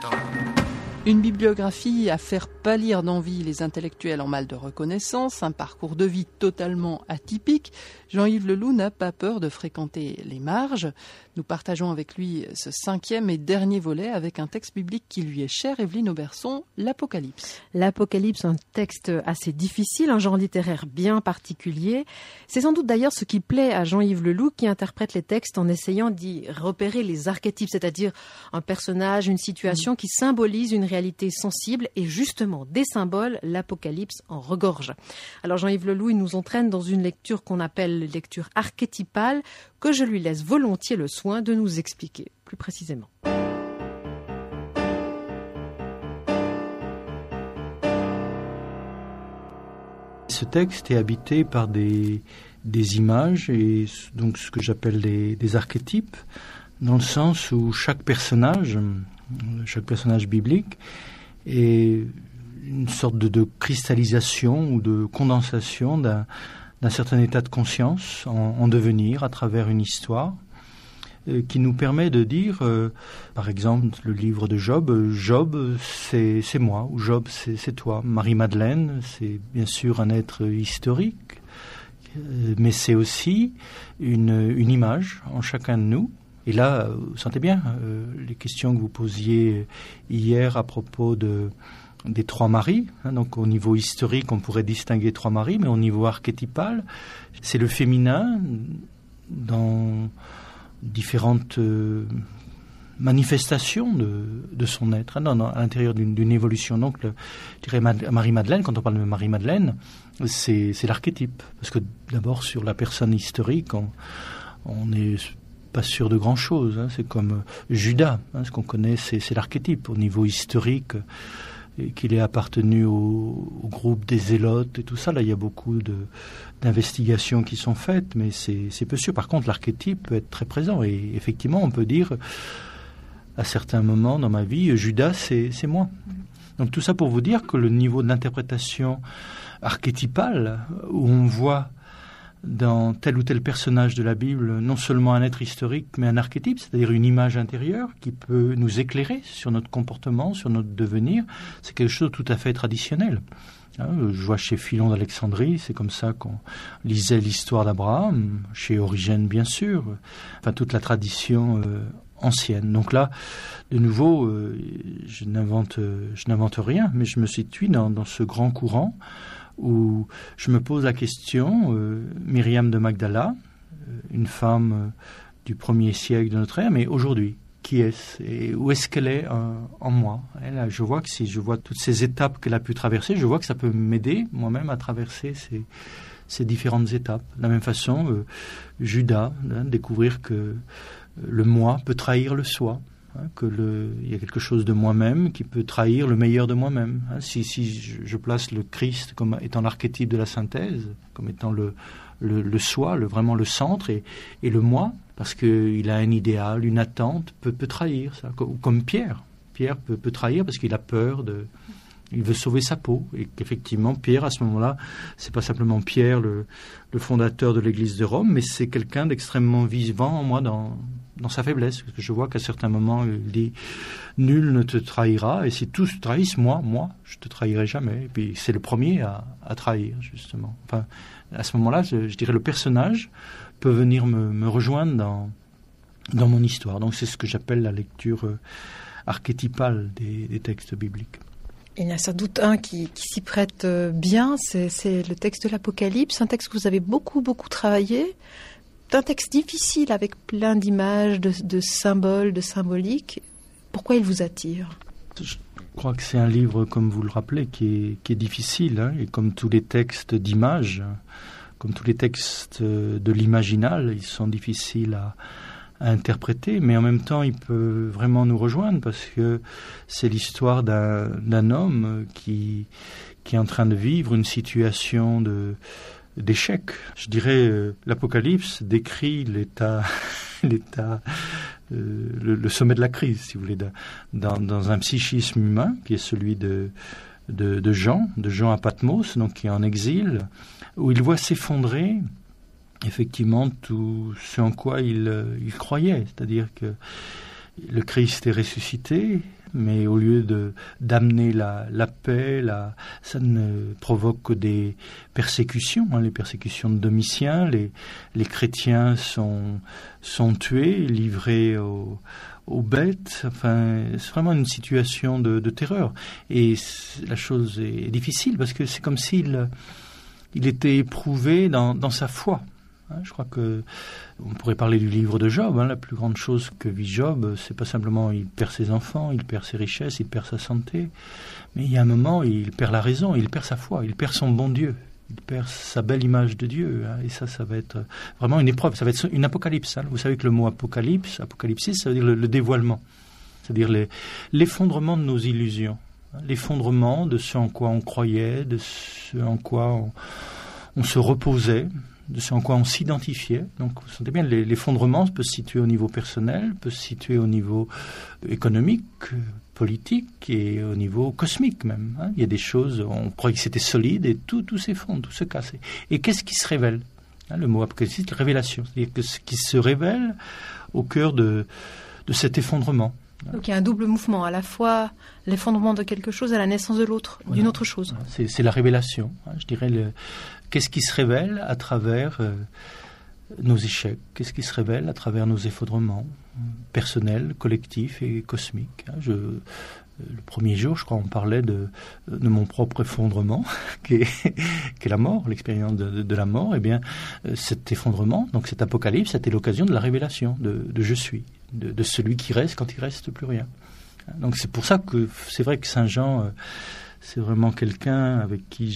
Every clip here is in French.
Une bibliographie à faire pâlir d'envie les intellectuels en mal de reconnaissance, un parcours de vie totalement atypique. Jean-Yves Leloup n'a pas peur de fréquenter les marges. Nous partageons avec lui ce 5e et dernier volet avec un texte biblique qui lui est cher, Evelyne Auberson, l'Apocalypse. L'Apocalypse, un texte assez difficile, un genre littéraire bien particulier. C'est sans doute d'ailleurs ce qui plaît à Jean-Yves Leloup qui interprète les textes en essayant d'y repérer les archétypes, c'est-à-dire un personnage, une situation qui symbolise une réalité sensible et justement des symboles, l'Apocalypse en regorge. Alors Jean-Yves Leloup, il nous entraîne dans une lecture qu'on appelle lecture archétypale que je lui laisse volontiers le soin de nous expliquer plus précisément. Ce texte est habité par des images et donc ce que j'appelle des archétypes, dans le sens où chaque personnage biblique est une sorte de cristallisation ou de condensation d'un certain état de conscience en devenir à travers une histoire qui nous permet de dire, par exemple, le livre de Job, Job c'est moi, ou Job c'est toi. Marie-Madeleine, c'est bien sûr un être historique, mais c'est aussi une image en chacun de nous. Et là, vous sentez bien les questions que vous posiez hier à propos des trois maris. Donc au niveau historique, on pourrait distinguer trois maris, mais au niveau archétypal, c'est le féminin dans différentes manifestations de son être, à l'intérieur d'une évolution. Donc, je dirais Marie-Madeleine, quand on parle de Marie-Madeleine, c'est l'archétype. Parce que d'abord, sur la personne historique, on n'est pas sûr de grand-chose. C'est comme Judas, ce qu'on connaît, c'est l'archétype. Au niveau historique, qu'il ait appartenu au groupe des Zélotes et tout ça, là, il y a beaucoup d'investigations qui sont faites, mais c'est peu sûr. Par contre, l'archétype peut être très présent. Et effectivement, on peut dire, à certains moments dans ma vie, Judas, c'est moi. Donc tout ça pour vous dire que le niveau d'interprétation archétypale, où on voit dans tel ou tel personnage de la Bible non seulement un être historique, mais un archétype, c'est-à-dire une image intérieure qui peut nous éclairer sur notre comportement, sur notre devenir, c'est quelque chose de tout à fait traditionnel. Je vois chez Philon d'Alexandrie, c'est comme ça qu'on lisait l'histoire d'Abraham, chez Origène bien sûr, enfin toute la tradition ancienne. Donc là, de nouveau, je n'invente rien, mais je me situe dans ce grand courant où je me pose la question, Myriam de Magdala, une femme du 1er siècle de notre ère, mais aujourd'hui, qui est-ce et où est-ce qu'elle est en moi? Et là, je vois que si je vois toutes ces étapes qu'elle a pu traverser, je vois que ça peut m'aider moi-même à traverser ces différentes étapes. De la même façon, Judas, découvrir que le moi peut trahir le soi. Il y a quelque chose de moi-même qui peut trahir le meilleur de moi-même. Si je place le Christ comme étant l'archétype de la synthèse, comme étant le soi, vraiment le centre, et le moi, parce qu'il a un idéal, une attente, peut trahir ça. Comme Pierre. Pierre peut trahir parce qu'il a peur il veut sauver sa peau. Et qu'effectivement, Pierre, à ce moment-là, c'est pas simplement Pierre, le fondateur de l'Église de Rome, mais c'est quelqu'un d'extrêmement vivant en moi dans sa faiblesse. Parce que je vois qu'à certains moments, il dit « Nul ne te trahira, et si tous te trahissent, moi, je te trahirai jamais. » Et puis, c'est le premier à trahir, justement. Enfin, à ce moment-là, je dirais le personnage peut venir me rejoindre dans mon histoire. Donc, c'est ce que j'appelle la lecture archétypale des textes bibliques. Il y en a sans doute un qui s'y prête bien, c'est le texte de l'Apocalypse, un texte que vous avez beaucoup, beaucoup travaillé. C'est un texte difficile avec plein d'images, de symboles, de symboliques. Pourquoi il vous attire ? Je crois que c'est un livre, comme vous le rappelez, qui est difficile, et comme tous les textes d'images, comme tous les textes de l'imaginal, ils sont difficiles à interpréter, mais en même temps il peut vraiment nous rejoindre parce que c'est l'histoire d'un homme qui est en train de vivre une situation d'échec. Je dirais l'Apocalypse décrit le sommet de la crise, si vous voulez, dans un psychisme humain qui est celui de Jean à Patmos, donc qui est en exil, où il voit s'effondrer effectivement tout ce en quoi il croyait, c'est-à-dire que le Christ est ressuscité, Mais au lieu d'amener la paix, ça ne provoque que des persécutions. Les persécutions de Domitien, les chrétiens sont tués, livrés aux bêtes. Enfin, c'est vraiment une situation de terreur. Et la chose est difficile parce que c'est comme s'il était éprouvé dans sa foi. Je crois on pourrait parler du livre de Job. La plus grande chose que vit Job, c'est pas simplement il perd ses enfants, il perd ses richesses, il perd sa santé, mais il y a un moment il perd la raison, il perd sa foi, il perd son bon Dieu, il perd sa belle image de Dieu. Et ça va être vraiment une épreuve, ça va être une apocalypse. Vous savez que le mot apocalypsis, ça veut dire le dévoilement, c'est-à-dire l'effondrement de nos illusions, l'effondrement de ce en quoi on croyait, de ce en quoi on se reposait, de ce en quoi on s'identifiait. Donc, vous sentez bien, l'effondrement peut se situer au niveau personnel, peut se situer au niveau économique, politique et au niveau cosmique même. Il y a des choses, on croyait que c'était solide et tout s'effondre, tout se casse. Et qu'est-ce qui se révèle ? Le mot apocalypse, c'est révélation. C'est-à-dire que ce qui se révèle au cœur de cet effondrement. Donc il y a un double mouvement, à la fois l'effondrement de quelque chose et la naissance de l'autre, d'une autre chose. C'est la révélation, je dirais. Qu'est-ce qui se révèle à travers nos échecs? Qu'est-ce qui se révèle à travers nos effondrements personnels, collectifs et cosmiques? Le premier jour, je crois, on parlait de mon propre effondrement, qui est la mort, l'expérience de la mort. Eh bien, cet effondrement, donc cet apocalypse, c'était l'occasion de la révélation de je suis, de celui qui reste quand il reste plus rien. Donc c'est pour ça que c'est vrai que Saint Jean, c'est vraiment quelqu'un avec qui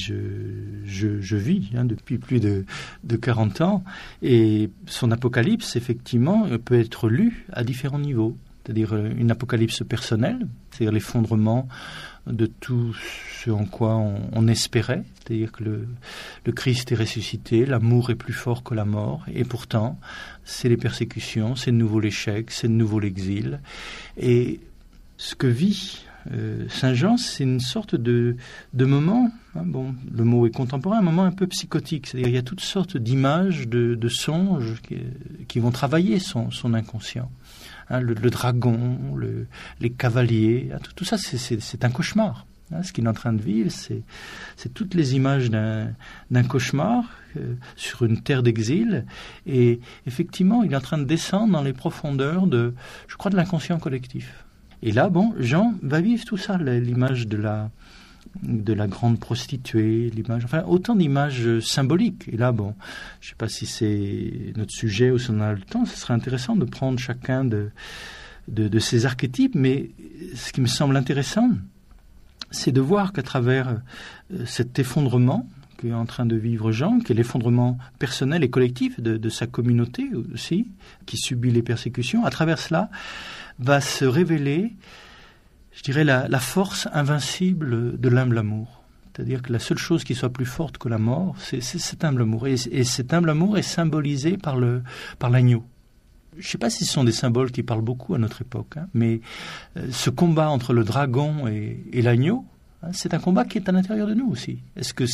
je vis depuis plus de 40 ans. Et son apocalypse, effectivement, peut être lu à différents niveaux. C'est-à-dire une apocalypse personnelle, c'est-à-dire l'effondrement de tout ce en quoi on espérait, c'est-à-dire que le Christ est ressuscité, l'amour est plus fort que la mort, et pourtant, c'est les persécutions, c'est de nouveau l'échec, c'est de nouveau l'exil. Et ce que vit Saint Jean, c'est une sorte de moment, le mot est contemporain, un moment un peu psychotique, c'est-à-dire il y a toutes sortes d'images, de songes qui vont travailler son inconscient. Le dragon, les cavaliers, tout ça, c'est un cauchemar. Ce qu'il est en train de vivre, c'est toutes les images d'un cauchemar sur une terre d'exil. Et effectivement, il est en train de descendre dans les profondeurs de l'inconscient collectif. Et là, Jean va vivre tout ça, l'image de la grande prostituée, l'image, enfin autant d'images symboliques. Et là, je ne sais pas si c'est notre sujet ou si on a le temps, ce serait intéressant de prendre chacun de ces archétypes, mais ce qui me semble intéressant, c'est de voir qu'à travers cet effondrement qu'est en train de vivre Jean, qui est l'effondrement personnel et collectif de sa communauté aussi, qui subit les persécutions, à travers cela va se révéler, je dirais, la force invincible de l'humble amour. C'est-à-dire que la seule chose qui soit plus forte que la mort, c'est cet humble amour. Et cet humble amour est symbolisé par l'agneau. Je ne sais pas si ce sont des symboles qui parlent beaucoup à notre époque, mais ce combat entre le dragon et l'agneau, c'est un combat qui est à l'intérieur de nous aussi. Est-ce que ce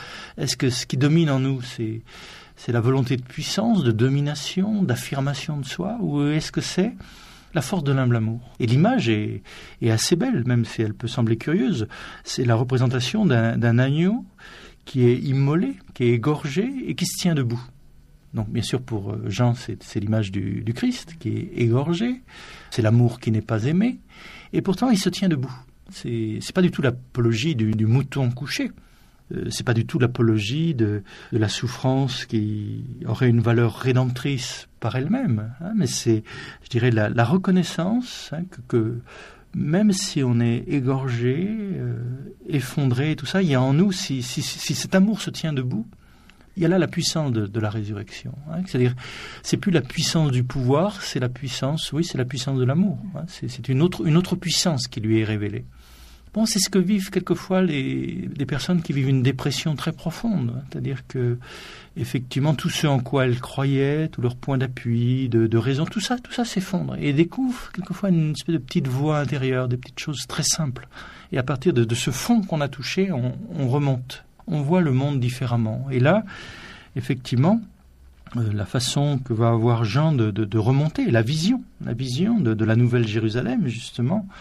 qui domine en nous, c'est la volonté de puissance, de domination, d'affirmation de soi, ou est-ce que c'est la force de l'humble amour? Et l'image est assez belle, même si elle peut sembler curieuse. C'est la représentation d'un agneau qui est immolé, qui est égorgé et qui se tient debout. Donc bien sûr pour Jean, c'est l'image du Christ qui est égorgé, c'est l'amour qui n'est pas aimé, et pourtant il se tient debout. C'est pas du tout l'apologie du mouton couché. C'est pas du tout l'apologie de la souffrance qui aurait une valeur rédemptrice par elle-même, mais c'est, je dirais, la reconnaissance que même si on est égorgé, effondré, et tout ça, il y a en nous, si cet amour se tient debout, il y a là la puissance de la résurrection. C'est-à-dire, c'est plus la puissance du pouvoir, c'est la puissance de l'amour. C'est une autre puissance qui lui est révélée. C'est ce que vivent quelquefois des personnes qui vivent une dépression très profonde. C'est-à-dire que, effectivement, tout ce en quoi elles croyaient, tous leurs points d'appui, de raison, tout ça s'effondre. Et découvrent quelquefois une espèce de petite voix intérieure, des petites choses très simples. Et à partir de ce fond qu'on a touché, on remonte. On voit le monde différemment. Et là, effectivement, la façon que va avoir Jean de remonter, la vision de la Nouvelle Jérusalem, justement,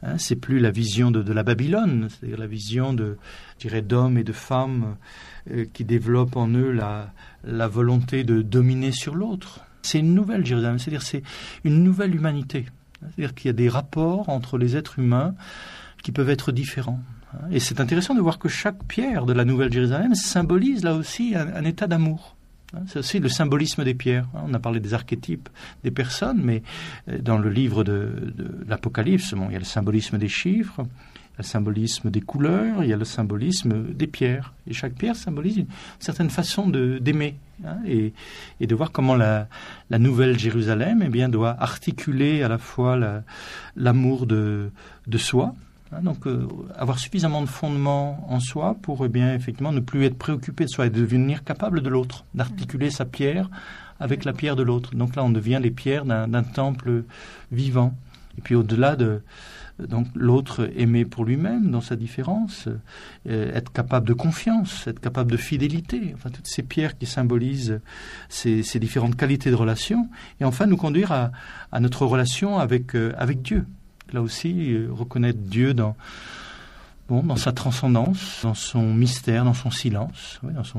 C'est plus la vision de la Babylone, c'est-à-dire la vision d'hommes et de femmes qui développent en eux la volonté de dominer sur l'autre. C'est une nouvelle Jérusalem, c'est-à-dire c'est une nouvelle humanité. C'est-à-dire qu'il y a des rapports entre les êtres humains qui peuvent être différents. Et c'est intéressant de voir que chaque pierre de la nouvelle Jérusalem symbolise là aussi un état d'amour. C'est aussi le symbolisme des pierres. On a parlé des archétypes des personnes, mais dans le livre de l'Apocalypse, il y a le symbolisme des chiffres, il y a le symbolisme des couleurs, il y a le symbolisme des pierres. Et chaque pierre symbolise une certaine façon d'aimer. Et de voir comment la nouvelle Jérusalem doit articuler à la fois l'amour de soi, donc avoir suffisamment de fondement en soi pour effectivement ne plus être préoccupé de soi et devenir capable de l'autre, d'articuler sa pierre avec la pierre de l'autre. Donc là on devient les pierres d'un temple vivant. Et puis au-delà donc l'autre aimer pour lui-même dans sa différence, être capable de confiance, être capable de fidélité, enfin toutes ces pierres qui symbolisent ces différentes qualités de relation, et enfin nous conduire à notre relation avec Dieu. Là aussi, reconnaître Dieu dans sa transcendance, dans son mystère, dans son silence,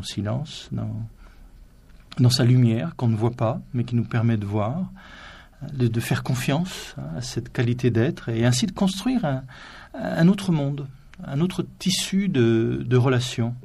dans sa lumière qu'on ne voit pas, mais qui nous permet de voir, de faire confiance à cette qualité d'être, et ainsi de construire un autre monde, un autre tissu de relations.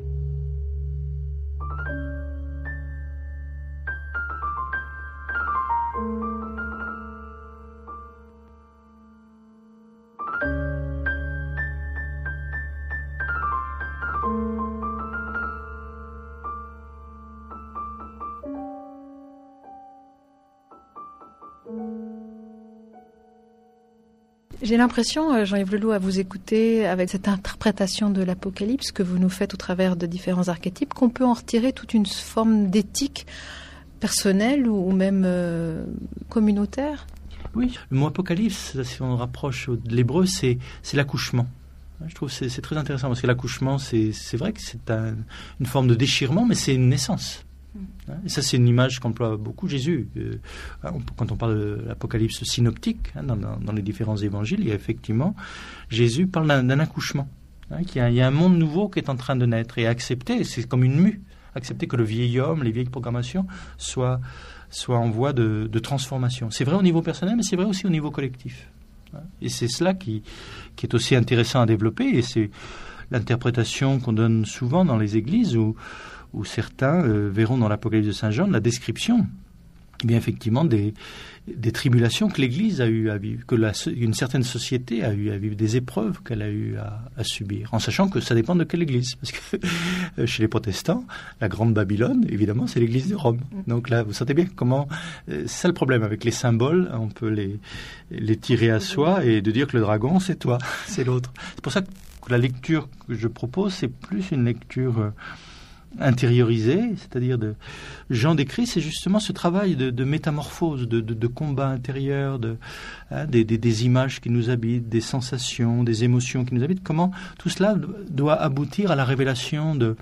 J'ai l'impression, Jean-Yves Leloup, à vous écouter avec cette interprétation de l'Apocalypse que vous nous faites au travers de différents archétypes, qu'on peut en retirer toute une forme d'éthique personnelle ou même communautaire. Oui, le mot Apocalypse, si on rapproche de l'hébreu, c'est l'accouchement. Je trouve que c'est très intéressant parce que l'accouchement, c'est vrai que c'est une forme de déchirement, mais c'est une naissance. Et ça, c'est une image qu'emploie beaucoup Jésus. Quand on parle de l'Apocalypse synoptique, dans les différents évangiles, il y a effectivement, Jésus parle d'un accouchement. Il y a un monde nouveau qui est en train de naître et accepter, c'est comme une mue, accepter que le vieil homme, les vieilles programmations soient en voie de transformation. C'est vrai au niveau personnel, mais c'est vrai aussi au niveau collectif. Et c'est cela qui est aussi intéressant à développer, et c'est l'interprétation qu'on donne souvent dans les églises où certains verront dans l'Apocalypse de Saint Jean la description, effectivement, des tribulations que l'Église a eu à vivre, une certaine société a eu à vivre, des épreuves qu'elle a eu à subir, en sachant que ça dépend de quelle Église. Parce que chez les protestants, la grande Babylone, évidemment, c'est l'Église de Rome. Donc là, vous sentez bien comment c'est ça le problème avec les symboles, on peut les tirer à soi et de dire que le dragon, c'est toi, c'est l'autre. C'est pour ça que la lecture que je propose, c'est plus une lecture intériorisé, c'est-à-dire Jean décrit, c'est justement ce travail de métamorphose, de combat intérieur, des images qui nous habitent, des sensations, des émotions qui nous habitent, comment tout cela doit aboutir à la révélation de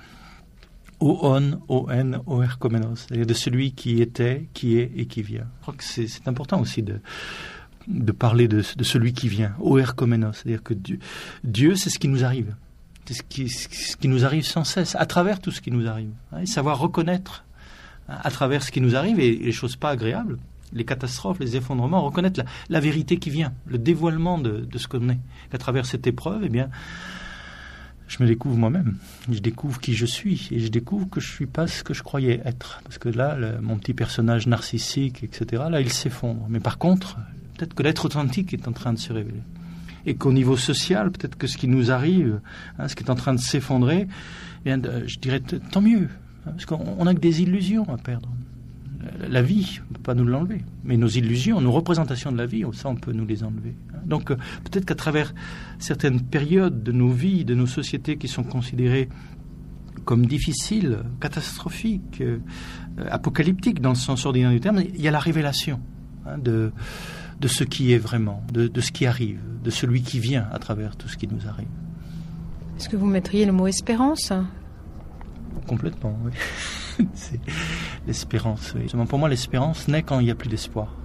Oon, O-N, Oerkomenos, c'est-à-dire de celui qui était, qui est et qui vient. Je crois que c'est important aussi de parler de celui qui vient, Oerkomenos, c'est-à-dire que Dieu, c'est ce qui nous arrive. C'est ce qui nous arrive sans cesse, à travers tout ce qui nous arrive. Et savoir reconnaître à travers ce qui nous arrive, et les choses pas agréables, les catastrophes, les effondrements, reconnaître la vérité qui vient, le dévoilement de ce qu'on est. À travers cette épreuve, je me découvre moi-même. Je découvre qui je suis, et je découvre que je ne suis pas ce que je croyais être. Parce que là, mon petit personnage narcissique, etc., là, il s'effondre. Mais par contre, peut-être que l'être authentique est en train de se révéler. Et qu'au niveau social, peut-être que ce qui nous arrive, ce qui est en train de s'effondrer, je dirais tant mieux, parce qu'on n'a que des illusions à perdre. La vie, on ne peut pas nous l'enlever, mais nos illusions, nos représentations de la vie, ça on peut nous les enlever. Donc peut-être qu'à travers certaines périodes de nos vies, de nos sociétés qui sont considérées comme difficiles, catastrophiques, apocalyptiques dans le sens ordinaire du terme, il y a la révélation de ce qui est vraiment, de ce qui arrive, de celui qui vient à travers tout ce qui nous arrive. Est-ce que vous mettriez le mot espérance ? Complètement, oui. C'est l'espérance, oui. Pour moi, l'espérance naît quand il n'y a plus d'espoir.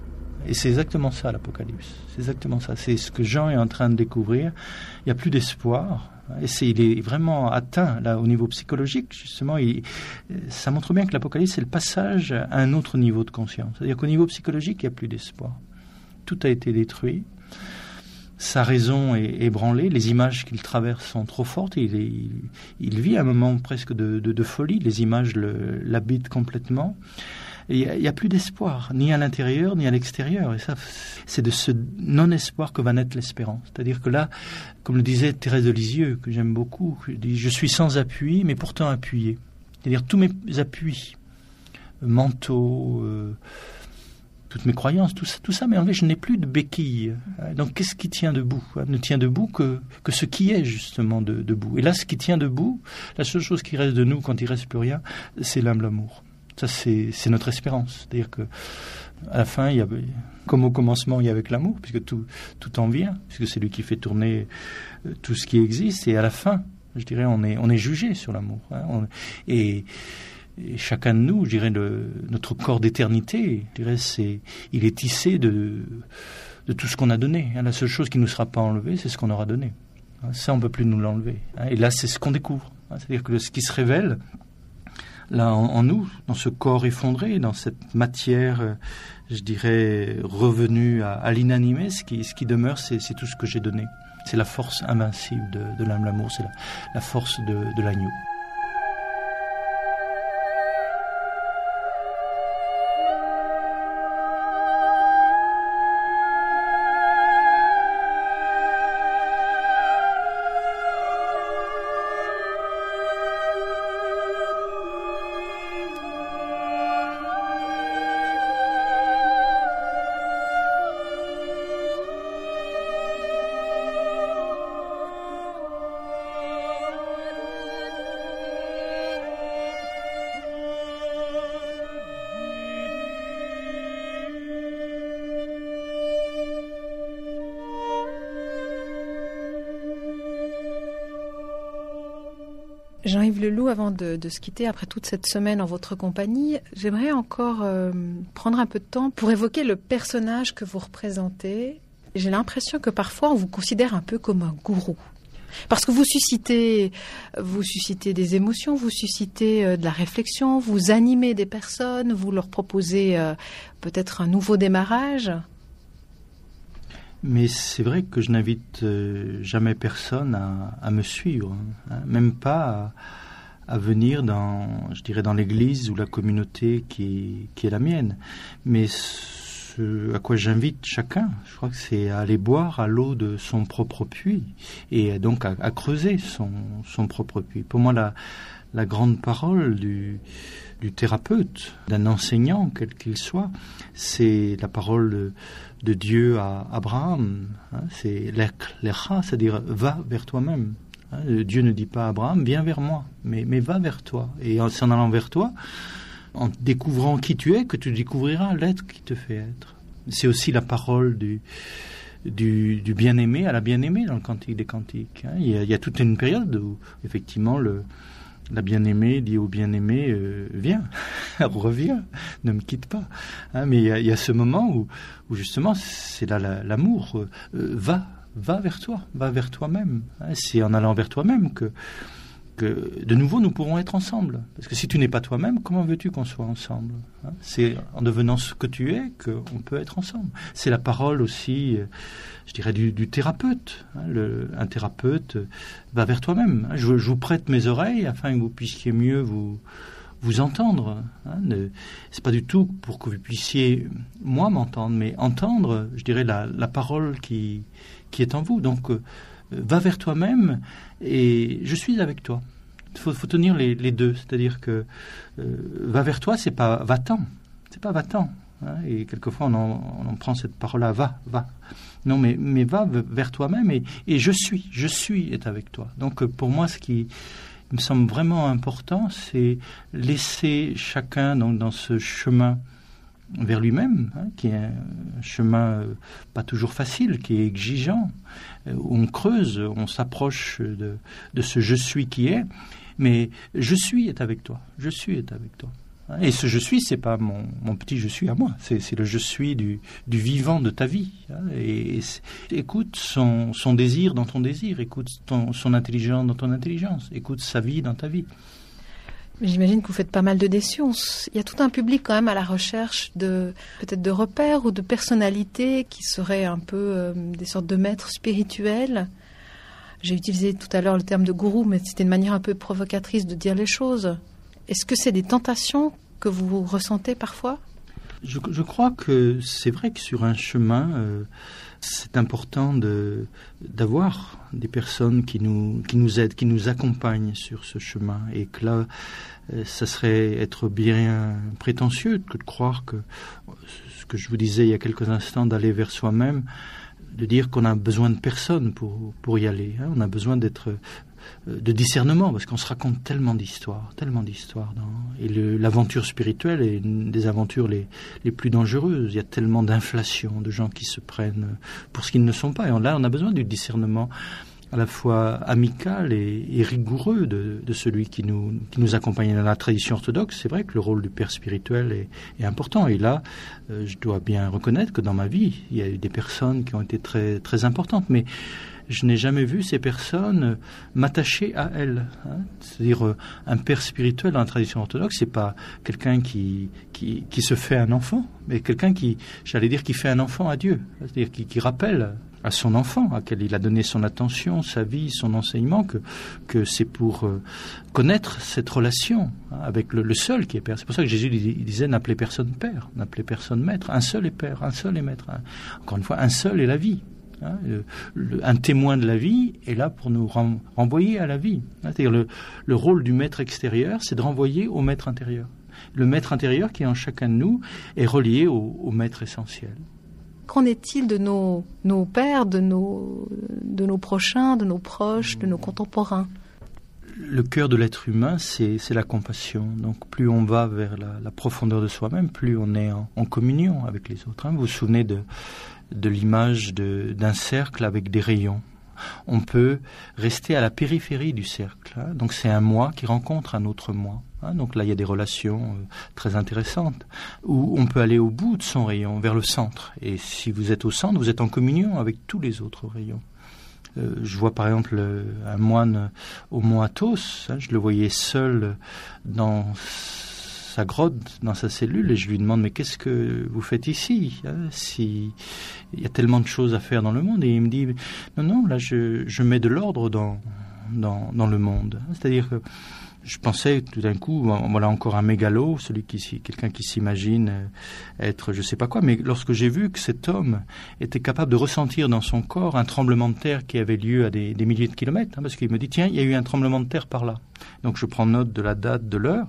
Et c'est exactement ça, l'Apocalypse. C'est exactement ça. C'est ce que Jean est en train de découvrir. Il n'y a plus d'espoir. Et il est vraiment atteint, là, au niveau psychologique, justement. Ça montre bien que l'Apocalypse, c'est le passage à un autre niveau de conscience. C'est-à-dire qu'au niveau psychologique, il n'y a plus d'espoir. Tout a été détruit. Sa raison est ébranlée. Les images qu'il traverse sont trop fortes. Il vit un moment presque de folie. Les images l'habitent complètement. Il n'y a plus d'espoir, ni à l'intérieur, ni à l'extérieur. Et ça, c'est de ce non-espoir que va naître l'espérance. C'est-à-dire que là, comme le disait Thérèse de Lisieux, que j'aime beaucoup, elle dit « Je suis sans appui, mais pourtant appuyé ». C'est-à-dire tous mes appuis mentaux, toutes mes croyances, tout ça, mais en fait, je n'ai plus de béquille. Donc, qu'est-ce qui tient debout ? Ne tient debout que ce qui est justement debout. Et là, ce qui tient debout, la seule chose qui reste de nous quand il ne reste plus rien, c'est l'humble amour. Ça, c'est notre espérance. C'est-à-dire que à la fin, comme au commencement, il y a avec l'amour, puisque tout en vient, puisque c'est lui qui fait tourner tout ce qui existe. Et à la fin, je dirais, on est jugé sur l'amour. Et chacun de nous, je dirais, notre corps d'éternité, je dirais, il est tissé de tout ce qu'on a donné. La seule chose qui ne nous sera pas enlevée, c'est ce qu'on aura donné. Ça, on ne peut plus nous l'enlever. Et là, c'est ce qu'on découvre. C'est-à-dire que ce qui se révèle, là, en nous, dans ce corps effondré, dans cette matière, je dirais, revenue à l'inanimé, ce qui demeure, c'est tout ce que j'ai donné. C'est la force invincible de l'âme, l'amour, c'est la force de l'agneau. Jean-Yves Leloup, avant de se quitter, après toute cette semaine en votre compagnie, j'aimerais encore prendre un peu de temps pour évoquer le personnage que vous représentez. J'ai l'impression que parfois on vous considère un peu comme un gourou. Parce que vous suscitez des émotions, vous suscitez de la réflexion, vous animez des personnes, vous leur proposez peut-être un nouveau démarrage. Mais c'est vrai que je n'invite jamais personne à me suivre, même pas à venir dans l'église ou la communauté qui est la mienne. Mais ce à quoi j'invite chacun, je crois que c'est à aller boire à l'eau de son propre puits et donc à creuser son propre puits. Pour moi, la grande parole du thérapeute, d'un enseignant, quel qu'il soit, c'est la parole de Dieu à Abraham. C'est l'Echa, c'est-à-dire va vers toi-même. Dieu ne dit pas à Abraham, viens vers moi, mais va vers toi. Et en allant vers toi, en découvrant qui tu es, que tu découvriras l'être qui te fait être. C'est aussi la parole du bien-aimé à la bien-aimée dans le Cantique des Cantiques. Il y a toute une période où, effectivement, la bien-aimée dit au bien-aimé viens, reviens, ne me quitte pas. Mais il y a ce moment où justement c'est là l'amour. Va vers toi, va vers toi-même. C'est en allant vers toi-même que de nouveau nous pourrons être ensemble. Parce que si tu n'es pas toi-même, comment veux-tu qu'on soit ensemble ? C'est en devenant ce que tu es qu'on peut être ensemble. C'est la parole aussi, je dirais, du thérapeute. Un thérapeute va vers toi-même. Je vous prête mes oreilles afin que vous puissiez mieux vous entendre. C'est pas du tout pour que vous puissiez, moi, m'entendre, mais entendre, je dirais, la parole qui est en vous. Donc, va vers toi-même et je suis avec toi. Il faut tenir les deux. C'est-à-dire que va vers toi, c'est pas va-t'en. C'est pas va-t'en. Et quelquefois, on en prend cette parole-là, va. Non, mais va vers toi-même et je suis est avec toi. Donc, pour moi, ce qui me semble vraiment important, c'est laisser chacun dans ce chemin vers lui-même, qui est un chemin pas toujours facile, qui est exigeant, où on creuse, on s'approche de ce « je suis » qui est, mais « je suis » est avec toi, « je suis » est avec toi. Et ce je suis, c'est pas mon petit je suis à moi, c'est le je suis du vivant de ta vie. Et écoute son désir dans ton désir, écoute son intelligence dans ton intelligence, écoute sa vie dans ta vie. J'imagine que vous faites pas mal de sciences. Il y a tout un public quand même à la recherche peut-être de repères ou de personnalités qui seraient un peu des sortes de maîtres spirituels. J'ai utilisé tout à l'heure le terme de gourou, mais c'était une manière un peu provocatrice de dire les choses. Est-ce que c'est des tentations que vous ressentez parfois ? Je crois que c'est vrai que sur un chemin, c'est important d'avoir des personnes qui nous aident, qui nous accompagnent sur ce chemin. Et que là, ça serait être bien prétentieux que de croire que ce que je vous disais il y a quelques instants, d'aller vers soi-même, de dire qu'on a besoin de personne pour y aller. On a besoin de discernement, parce qu'on se raconte tellement d'histoires. Et l'aventure spirituelle est une des aventures les plus dangereuses. Il y a tellement d'inflation, de gens qui se prennent pour ce qu'ils ne sont pas. Et là, on a besoin du discernement à la fois amical et rigoureux de celui qui nous accompagne. Dans la tradition orthodoxe, c'est vrai que le rôle du père spirituel est important. Et là, je dois bien reconnaître que dans ma vie, il y a eu des personnes qui ont été très, très importantes. Mais je n'ai jamais vu ces personnes m'attacher à elles. C'est-à-dire, un père spirituel dans la tradition orthodoxe, c'est pas quelqu'un qui se fait un enfant, mais quelqu'un qui fait un enfant à Dieu. C'est-à-dire qui rappelle à son enfant, à quel il a donné son attention, sa vie, son enseignement, que c'est pour connaître cette relation avec le seul qui est père. C'est pour ça que Jésus il disait n'appelez personne père, n'appelez personne maître. Un seul est père, un seul est maître. Encore une fois, un seul est la vie. Un témoin de la vie est là pour nous renvoyer à la vie. C'est-à-dire le rôle du maître extérieur, c'est de renvoyer au maître intérieur. Le maître intérieur qui est en chacun de nous est relié au maître essentiel. Qu'en est-il de nos pères, de nos prochains, de nos proches, de nos contemporains ? Le cœur de l'être humain, c'est la compassion. Donc plus on va vers la profondeur de soi-même, plus on est en communion avec les autres. Vous vous souvenez de l'image d'un cercle avec des rayons. On peut rester à la périphérie du cercle. Donc c'est un moi qui rencontre un autre moi. Donc là, il y a des relations très intéressantes. Ou on peut aller au bout de son rayon, vers le centre. Et si vous êtes au centre, vous êtes en communion avec tous les autres rayons. Je vois par exemple un moine au mont Athos. Je le voyais seul dans sa grotte, dans sa cellule, et je lui demande mais qu'est-ce que vous faites ici, si il y a tellement de choses à faire dans le monde. Et il me dit non, là je mets de l'ordre dans le monde. C'est-à-dire que je pensais tout d'un coup, voilà encore un mégalo, quelqu'un qui s'imagine être je sais pas quoi, mais lorsque j'ai vu que cet homme était capable de ressentir dans son corps un tremblement de terre qui avait lieu à des milliers de kilomètres, parce qu'il me dit tiens, il y a eu un tremblement de terre par là. Donc je prends note de la date, de l'heure,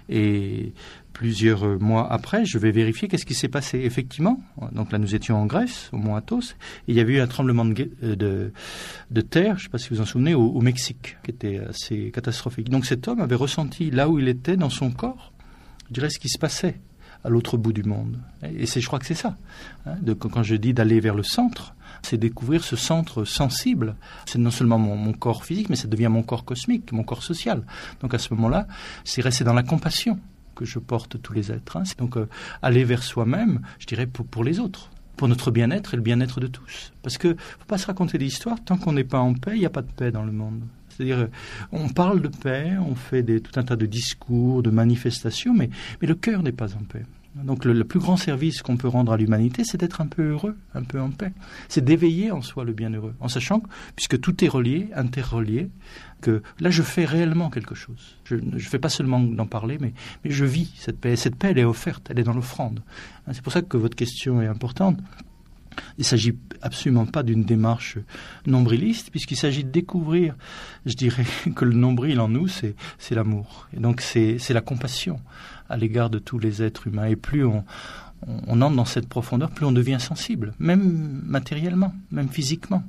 et plusieurs mois après, je vais vérifier qu'est-ce qui s'est passé. Effectivement, donc là nous étions en Grèce, au mont Athos, et il y avait eu un tremblement de terre, je ne sais pas si vous vous en souvenez, au Mexique, qui était assez catastrophique. Donc cet homme avait ressenti là où il était dans son corps, je dirais ce qui se passait à l'autre bout du monde. Et je crois que c'est ça. Quand je dis d'aller vers le centre, c'est découvrir ce centre sensible. C'est non seulement mon corps physique, mais ça devient mon corps cosmique, mon corps social. Donc à ce moment-là, c'est rester dans la compassion que je porte tous les êtres. Donc aller vers soi-même, je dirais pour les autres, pour notre bien-être et le bien-être de tous. Parce que faut pas se raconter des histoires, tant qu'on n'est pas en paix, il n'y a pas de paix dans le monde. C'est-à-dire, on parle de paix, on fait tout un tas de discours, de manifestations, mais le cœur n'est pas en paix. Donc le plus grand service qu'on peut rendre à l'humanité, c'est d'être un peu heureux, un peu en paix. C'est d'éveiller en soi le bienheureux, en sachant que, puisque tout est relié, interrelié, que là je fais réellement quelque chose. Je ne fais pas seulement d'en parler, mais je vis cette paix. Et cette paix, elle est offerte, elle est dans l'offrande. C'est pour ça que votre question est importante. Il ne s'agit absolument pas d'une démarche nombriliste, puisqu'il s'agit de découvrir, je dirais, que le nombril en nous, c'est l'amour. Et donc c'est la compassion à l'égard de tous les êtres humains. Et plus on entre dans cette profondeur, plus on devient sensible, même matériellement, même physiquement.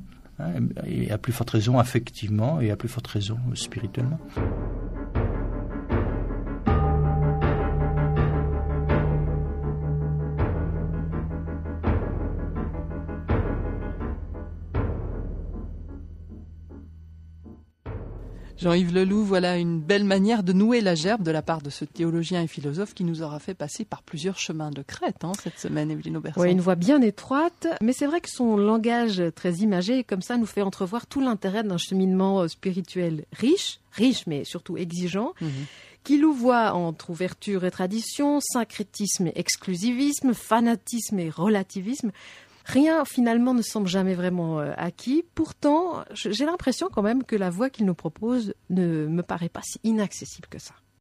Et à plus forte raison affectivement, et à plus forte raison spirituellement. Jean-Yves Leloup, voilà une belle manière de nouer la gerbe de la part de ce théologien et philosophe qui nous aura fait passer par plusieurs chemins de crête cette semaine, Evelyne Auberson. Oui, une voix bien étroite, mais c'est vrai que son langage très imagé, comme ça, nous fait entrevoir tout l'intérêt d'un cheminement spirituel riche, mais surtout exigeant, qui louvoie entre ouverture et tradition, syncrétisme et exclusivisme, fanatisme et relativisme. Rien, finalement, ne semble jamais vraiment acquis. Pourtant, j'ai l'impression quand même que la voie qu'il nous propose ne me paraît pas si inaccessible que ça.